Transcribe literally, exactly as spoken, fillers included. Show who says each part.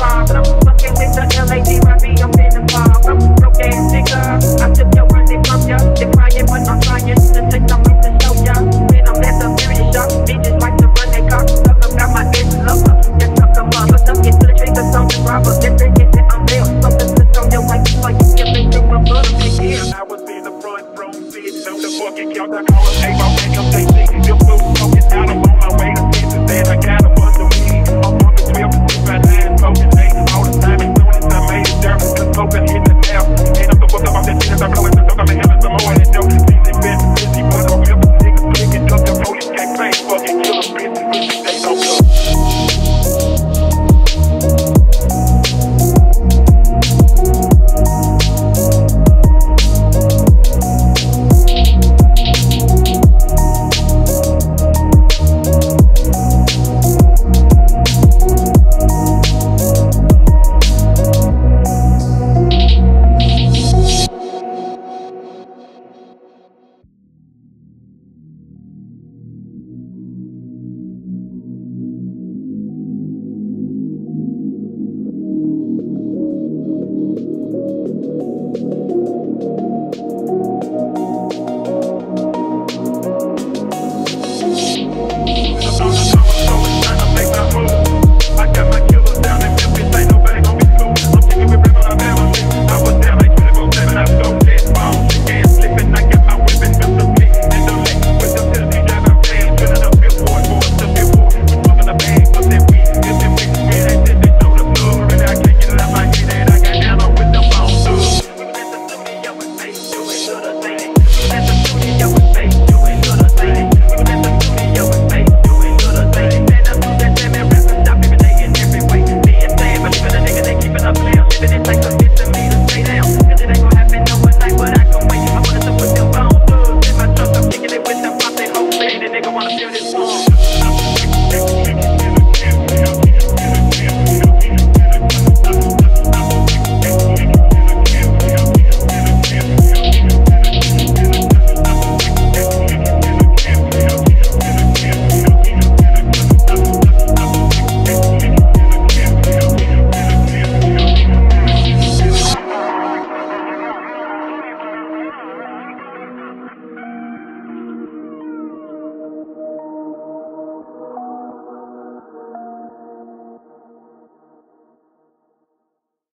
Speaker 1: mob. I'm fucking with the L A D R B, I'm in the fog. I'm a broke ass nigga. I took your money from ya. They're crying, but I'm trying to take some of the show ya. When I'm at the beauty shop, bitches like to run their cock. Suck up, got my ass lover. Just suck them up. But don't get to the trick of something robber. Just thinking that I'm real. Something to throw your life before you get me through my blood. I was in the front row, sitting on the fucking couch. I call her, hey, my man, come take me. Them fools smoking out, I'm on my way to Texas. Then I got a bunch of weed. I'm fucking twelve to six, my line smoking eight all the time. As soon as I made it dirt, the smoke hit the nail. And I'm so fucked up off that shit as I'm blowing the